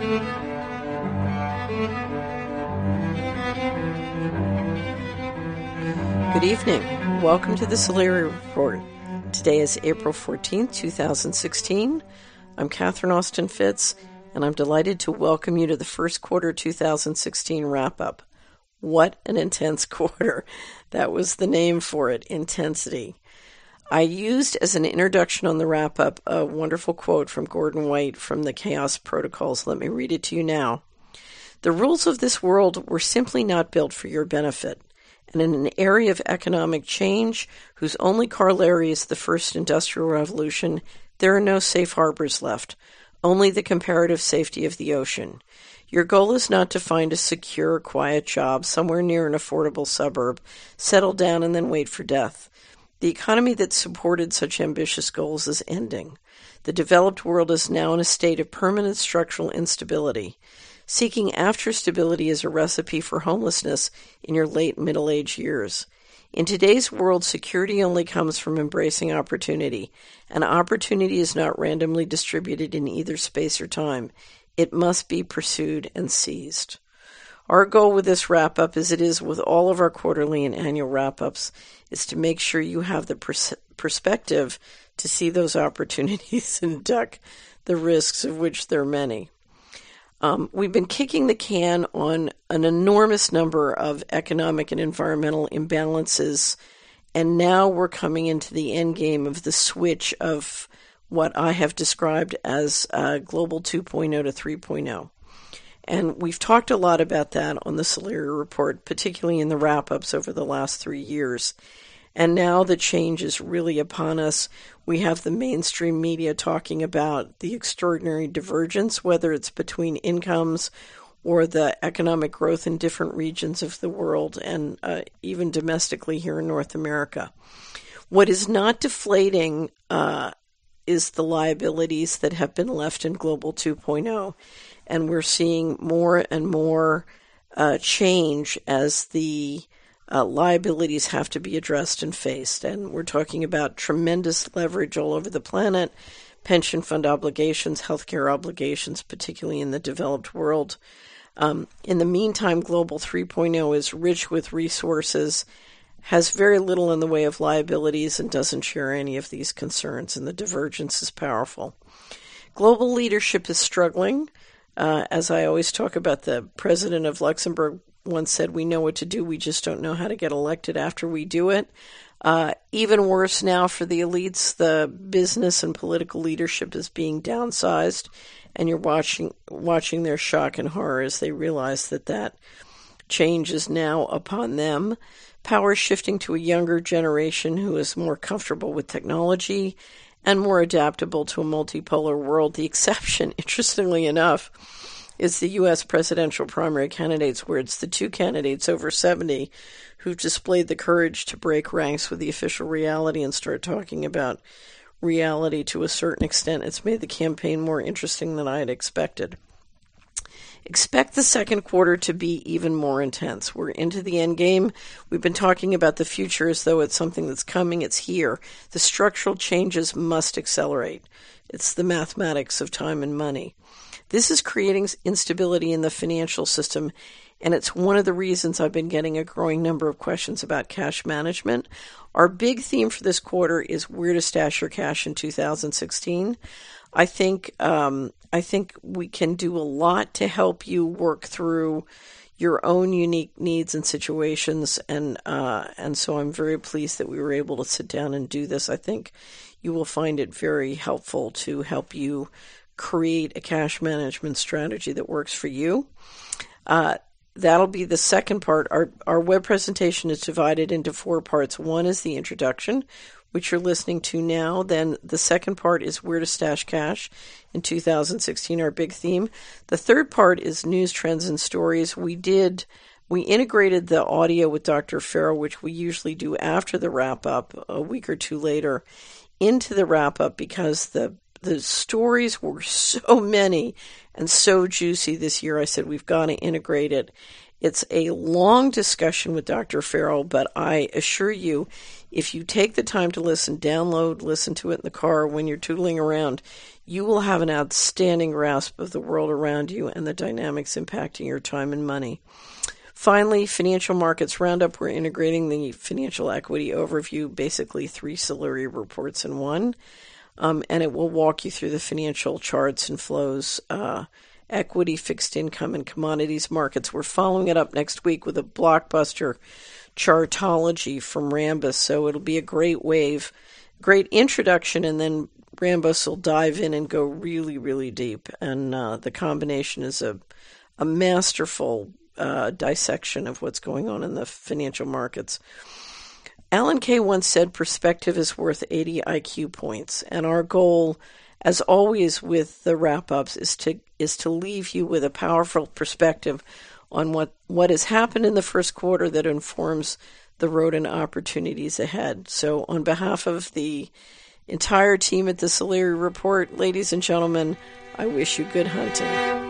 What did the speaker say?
Good evening. Welcome to the Solari Report. Today is April 14th, 2016. I'm Catherine Austin Fitz, and I'm delighted to welcome you to the first quarter 2016 wrap-up. What an intense quarter. That was the name for it, intensity. I used as an introduction on the wrap-up a wonderful quote from Gordon White from the Chaos Protocols. Let me read it to you now. The rules of this world were simply not built for your benefit. And in an area of economic change, whose only corollary is the first industrial revolution, there are no safe harbors left, only the comparative safety of the ocean. Your goal is not to find a secure, quiet job somewhere near an affordable suburb, settle down and then wait for death. The economy that supported such ambitious goals is ending. The developed world is now in a state of permanent structural instability. Seeking after stability is a recipe for homelessness in your late middle-aged years. In today's world, security only comes from embracing opportunity, and opportunity is not randomly distributed in either space or time. It must be pursued and seized. Our goal with this wrap-up, as it is with all of our quarterly and annual wrap-ups, is to make sure you have the perspective to see those opportunities and duck the risks, of which there are many. We've been kicking the can on an enormous number of economic and environmental imbalances, and now we're coming into the end game of the switch of what I have described as Global 2.0 to 3.0. And we've talked a lot about that on the Solari Report, particularly in the wrap-ups over the last 3 years. And now the change is really upon us. We have the mainstream media talking about the extraordinary divergence, whether it's between incomes or the economic growth in different regions of the world and even domestically here in North America. What is not deflating is the liabilities that have been left in Global 2.0. And we're seeing more and more change as the liabilities have to be addressed and faced. And we're talking about tremendous leverage all over the planet, pension fund obligations, healthcare obligations, particularly in the developed world. In the meantime, Global 3.0 is rich with resources, has very little in the way of liabilities, and doesn't share any of these concerns, and the divergence is powerful. Global leadership is struggling. As I always talk about, the president of Luxembourg once said, we know what to do, we just don't know how to get elected after we do it. Even worse now for the elites, the business and political leadership is being downsized, and you're watching their shock and horror as they realize that change is now upon them. Power is shifting to a younger generation who is more comfortable with technology and more adaptable to a multipolar world. The exception, interestingly enough, is the U.S. presidential primary candidates, where it's the two candidates over 70 who've displayed the courage to break ranks with the official reality and start talking about reality to a certain extent. It's made the campaign more interesting than I had expected. Expect the second quarter to be even more intense. We're into the end game. We've been talking about the future as though it's something that's coming. It's here. The structural changes must accelerate. It's the mathematics of time and money. This is creating instability in the financial system, and it's one of the reasons I've been getting a growing number of questions about cash management. Our big theme for this quarter is where to stash your cash in 2016. I think we can do a lot to help you work through your own unique needs and situations, and so I'm very pleased that we were able to sit down and do this. I think you will find it very helpful to help you create a cash management strategy that works for you. That'll be the second part. Our web presentation is divided into 4 parts. One is the introduction, which you're listening to now. Then the second part is where to stash cash in 2016, our big theme. The third part is news, trends, and stories. We integrated the audio with Dr. Farrell, which we usually do after the wrap-up, a week or two later, into the wrap-up because the stories were so many and so juicy this year. I said, we've got to integrate it. It's a long discussion with Dr. Farrell, but I assure you, if you take the time to listen to it in the car when you're tootling around, you will have an outstanding grasp of the world around you and the dynamics impacting your time and money. Finally, Financial Markets Roundup. We're integrating the financial equity overview, basically 3 Solari reports in one, and it will walk you through the financial charts and flows, equity, fixed income, and commodities markets. We're following it up next week with a blockbuster chartology from Rambus, so it'll be a great introduction, and then Rambus will dive in and go really, really deep, and the combination is a masterful dissection of what's going on in the financial markets. Alan Kay once said perspective is worth 80 IQ points, and our goal, as always with the wrap-ups, is to leave you with a powerful perspective on what has happened in the first quarter that informs the road and opportunities ahead. So on behalf of the entire team at the Solari Report, ladies and gentlemen, I wish you good hunting.